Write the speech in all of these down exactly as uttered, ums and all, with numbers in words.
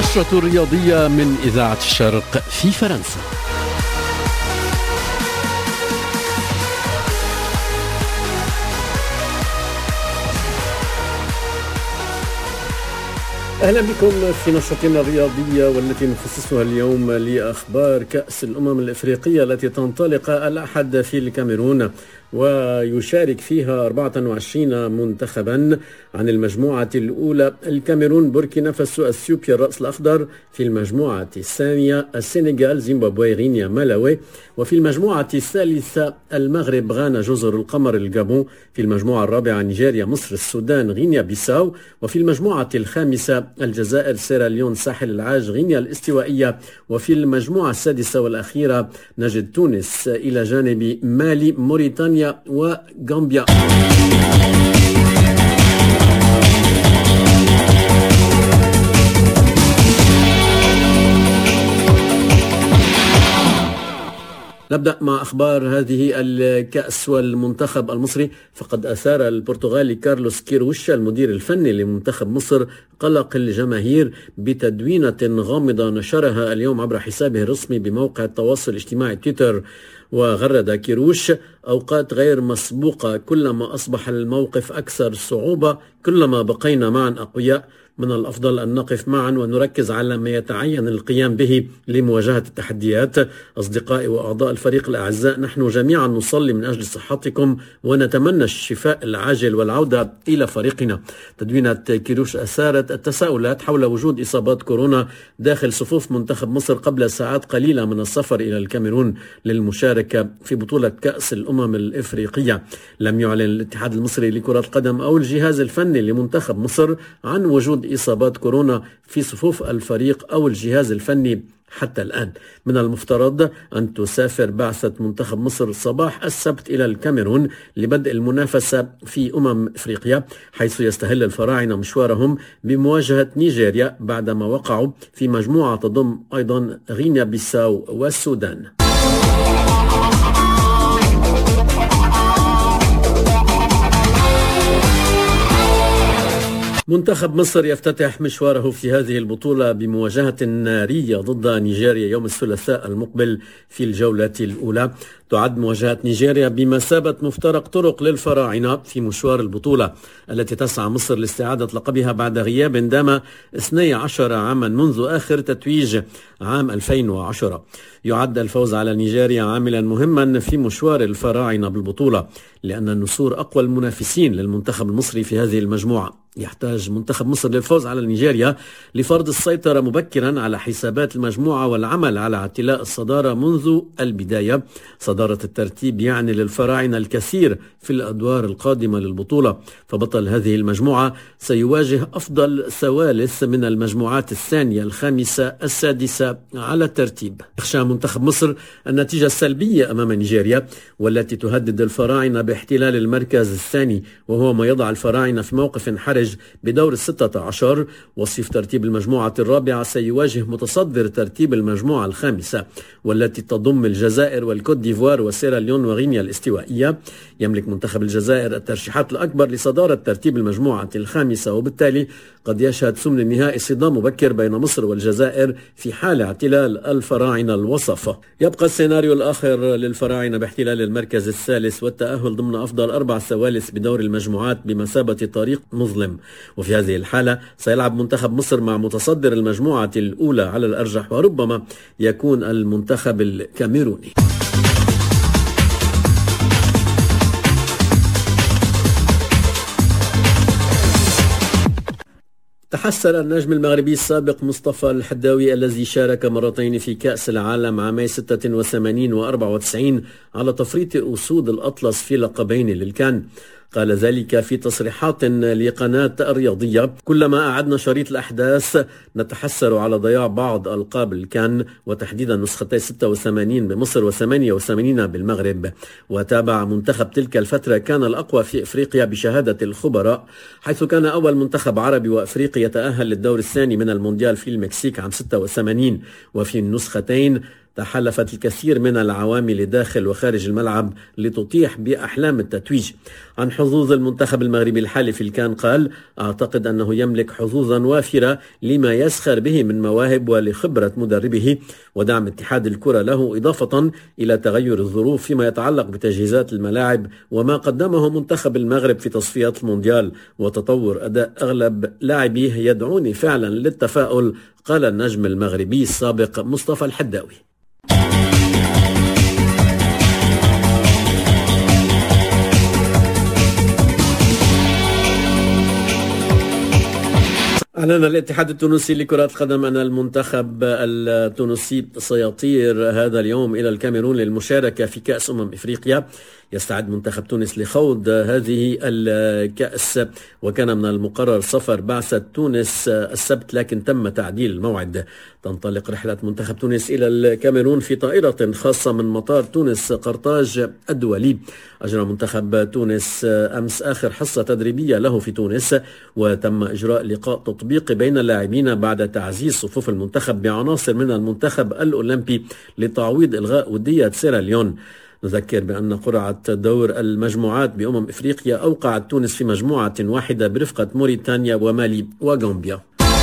النشرة الرياضية من إذاعة الشرق في فرنسا. أهلا بكم في نشرتنا الرياضية والتي نخصصها اليوم لأخبار كأس الأمم الإفريقية التي تنطلق الأحد في الكاميرون، ويشارك فيها أربعة وعشرين منتخبا عن المجموعة الأولى: الكاميرون، بوركينا فاسو، اثيوبيا، الرأس الأخضر. في المجموعة الثانية السنغال، زيمبابوي، غينيا، مالاوي. وفي المجموعة الثالثة المغرب، غانا، جزر القمر، الجابون. في المجموعة الرابعة نيجيريا، مصر، السودان، غينيا بيساو. وفي المجموعة الخامسة الجزائر، سيراليون، ساحل العاج، غينيا الاستوائية. وفي المجموعة السادسة والأخيرة نجد تونس إلى جانب مالي، موريتانيا وغامبيا. نبدأ مع أخبار هذه الكأس والمنتخب المصري. فقد أثار البرتغالي كارلوس كيروش المدير الفني لمنتخب مصر قلق الجماهير بتدوينة غامضة نشرها اليوم عبر حسابه الرسمي بموقع التواصل الاجتماعي تويتر. وغرد كيروش: أوقات غير مسبوقة، كلما أصبح الموقف أكثر صعوبة كلما بقينا معا أقوياء. من الأفضل أن نقف معا ونركز على ما يتعين القيام به لمواجهة التحديات. أصدقائي وأعضاء الفريق الأعزاء، نحن جميعا نصلي من أجل صحتكم ونتمنى الشفاء العاجل والعودة إلى فريقنا. تدوينة كيروش أثارت التساؤلات حول وجود إصابات كورونا داخل صفوف منتخب مصر قبل ساعات قليلة من السفر إلى الكاميرون للمشاركة في بطولة كأس الأمم الإفريقية. لم يعلن الاتحاد المصري لكرة القدم أو الجهاز الفني لمنتخب مصر عن وجود إصابات كورونا في صفوف الفريق أو الجهاز الفني حتى الآن. من المفترض أن تسافر بعثة منتخب مصر صباح السبت إلى الكاميرون لبدء المنافسة في أمم إفريقيا، حيث يستهل الفراعنة مشوارهم بمواجهة نيجيريا بعدما وقعوا في مجموعة تضم أيضا غينيا بيساو والسودان. منتخب مصر يفتتح مشواره في هذه البطولة بمواجهة نارية ضد نيجيريا يوم الثلاثاء المقبل في الجولة الأولى. تعد مواجهة نيجيريا بمثابة مفترق طرق للفراعنة في مشوار البطولة التي تسعى مصر لاستعادة لقبها بعد غياب دام اثني عشر عاما منذ آخر تتويج عام ألفين وعشرة. يعد الفوز على نيجيريا عاملا مهما في مشوار الفراعنة بالبطولة، لأن النسور أقوى المنافسين للمنتخب المصري في هذه المجموعة. يحتاج منتخب مصر للفوز على نيجيريا لفرض السيطرة مبكرا على حسابات المجموعة والعمل على اعتلاء الصدارة منذ البداية. صدارة الترتيب يعني للفراعنة الكثير في الأدوار القادمة للبطولة، فبطل هذه المجموعة سيواجه أفضل ثوالث من المجموعات الثانية، الخامسة، السادسة على الترتيب. يخشى منتخب مصر النتيجة السلبية أمام نيجيريا والتي تهدد الفراعنة باحتلال المركز الثاني، وهو ما يضع الفراعنة في موقف حرج بدور الستة عشر. وصيف ترتيب المجموعة الرابعة سيواجه متصدر ترتيب المجموعة الخامسة والتي تضم الجزائر والكوت ديفوار وسيراليون وغينيا الاستوائية. يملك منتخب الجزائر الترشيحات الأكبر لصدارة ترتيب المجموعة الخامسة، وبالتالي قد يشهد ثمن النهائي صدام مبكر بين مصر والجزائر في حال اعتلال الفراعنة الوصفة. يبقى السيناريو الآخر للفراعنة باحتلال المركز الثالث والتأهل ضمن أفضل أربع ثوالث بدور المجموعات بمثابة طريق مظلم. وفي هذه الحالة سيلعب منتخب مصر مع متصدر المجموعة الأولى على الأرجح، وربما يكون المنتخب الكاميروني. تحسر النجم المغربي السابق مصطفى الحداوي الذي شارك مرتين في كأس العالم عامي ستة وثمانين وأربعة وتسعين على تفريط أسود الأطلس في لقبين للكان. قال ذلك في تصريحات لقناة الرياضية: كلما أعدنا شريط الأحداث نتحسر على ضياع بعض ألقاب الكان، وتحديدا نسختي ستة وثمانين بمصر وثمانية وثمانين بالمغرب. وتابع منتخب تلك الفترة كان الأقوى في إفريقيا بشهادة الخبراء، حيث كان أول منتخب عربي وأفريقي يتأهل للدور الثاني من المونديال في المكسيك عام ستة وثمانين. وفي النسختين تحالفت الكثير من العوامل داخل وخارج الملعب لتطيح بأحلام التتويج. عن حظوظ المنتخب المغربي الحالي في الكان قال: أعتقد أنه يملك حظوظا وافرة لما يسخر به من مواهب ولخبرة مدربه ودعم اتحاد الكرة له، إضافة إلى تغير الظروف فيما يتعلق بتجهيزات الملاعب وما قدمه منتخب المغرب في تصفيات المونديال وتطور أداء أغلب لاعبيه يدعوني فعلا للتفاؤل، قال النجم المغربي السابق مصطفى الحداوي. أعلن الاتحاد التونسي لكرة القدم أن المنتخب التونسي سيطير هذا اليوم إلى الكاميرون للمشاركة في كأس أمم إفريقيا. يستعد منتخب تونس لخوض هذه الكأس، وكان من المقرر سفر بعثة تونس السبت لكن تم تعديل الموعد. تنطلق رحلة منتخب تونس إلى الكاميرون في طائرة خاصة من مطار تونس قرطاج الدولي. أجرى منتخب تونس أمس آخر حصة تدريبية له في تونس، وتم إجراء لقاء تطبيقي بين اللاعبين بعد تعزيز صفوف المنتخب بعناصر من المنتخب الأولمبي لتعويض إلغاء ودية سيراليون. نذكر بأن قرعة دور المجموعات بأمم إفريقيا أوقعت تونس في مجموعة واحدة برفقة موريتانيا ومالي وغامبيا.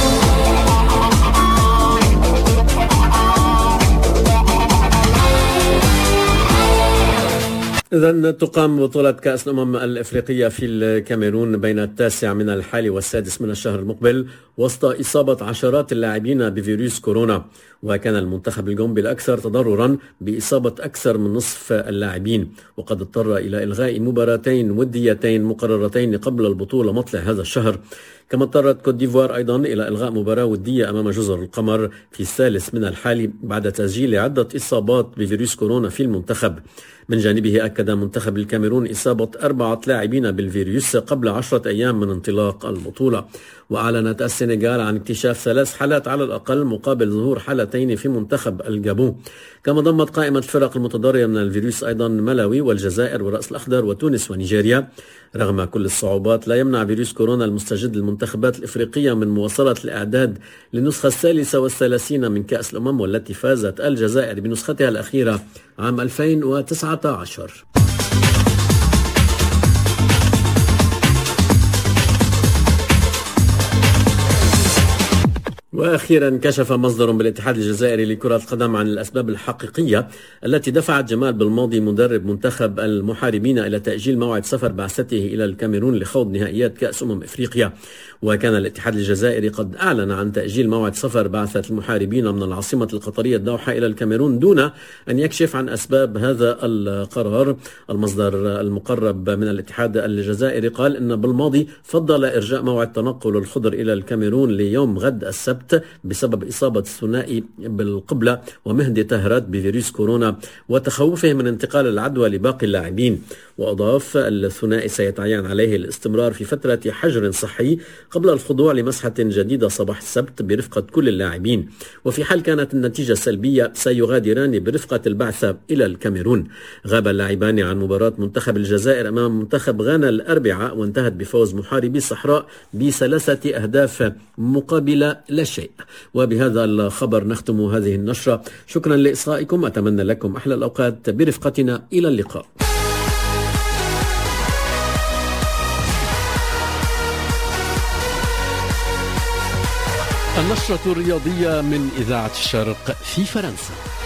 إذن تقام بطولة كأس الأمم الإفريقية في الكاميرون بين التاسع من الحالي والسادس من الشهر المقبل وسط إصابة عشرات اللاعبين بفيروس كورونا. وكان المنتخب الغامبي الأكثر تضررا بإصابة أكثر من نصف اللاعبين، وقد اضطر إلى إلغاء مباراتين وديتين مقررتين قبل البطولة مطلع هذا الشهر. كما اضطرت كوت ديفوار أيضا إلى إلغاء مباراة ودية أمام جزر القمر في الثالث من الحالي بعد تسجيل عدة إصابات بفيروس كورونا في المنتخب. من جانبه أكد منتخب الكاميرون إصابة أربعة لاعبين بالفيروس قبل عشرة أيام من انطلاق البطولة. وأعلنت السنغال عن اكتشاف ثلاث حالات على الأقل مقابل ظهور حالتين في منتخب الجابون. كما ضمت قائمة الفرق المتضررة من الفيروس أيضا ملاوي والجزائر والرأس الأخضر وتونس ونيجيريا. رغم كل الصعوبات لا يمنع فيروس كورونا المستجد المنتخبات الإفريقية من مواصلة الإعداد للنسخة الثالثة والثلاثين من كأس الأمم، والتي فازت الجزائر بنسختها الأخيرة عام ألفين وتسعة عشر. وأخيرا كشف مصدر بالاتحاد الجزائري لكرة القدم عن الأسباب الحقيقية التي دفعت جمال بالماضي مدرب منتخب المحاربين إلى تأجيل موعد سفر بعثته إلى الكاميرون لخوض نهائيات كأس أمم إفريقيا. وكان الاتحاد الجزائري قد أعلن عن تأجيل موعد سفر بعثة المحاربين من العاصمة القطرية الدوحة إلى الكاميرون دون أن يكشف عن أسباب هذا القرار. المصدر المقرب من الاتحاد الجزائري قال إن بالماضي فضل إرجاء موعد تنقل الخضر إلى الكاميرون ليوم غد السبت بسبب إصابة الثنائي بالقبلة ومهدي طهرات بفيروس كورونا وتخوفه من انتقال العدوى لباقي اللاعبين. وأضاف الثنائي سيتعين عليه الاستمرار في فترة حجر صحي قبل الخضوع لمسحة جديدة صباح السبت برفقة كل اللاعبين، وفي حال كانت النتيجة سلبية سيغادران برفقة البعثة إلى الكاميرون. غاب اللاعبان عن مباراة منتخب الجزائر أمام منتخب غانا الأربعاء وانتهت بفوز محاربي الصحراء بثلاثة أهداف مقابل لا شيء. وبهذا الخبر نختم هذه النشرة. شكرا لإصغائكم، أتمنى لكم أحلى الأوقات برفقتنا، إلى اللقاء. النشرة الرياضية من إذاعة الشرق في فرنسا.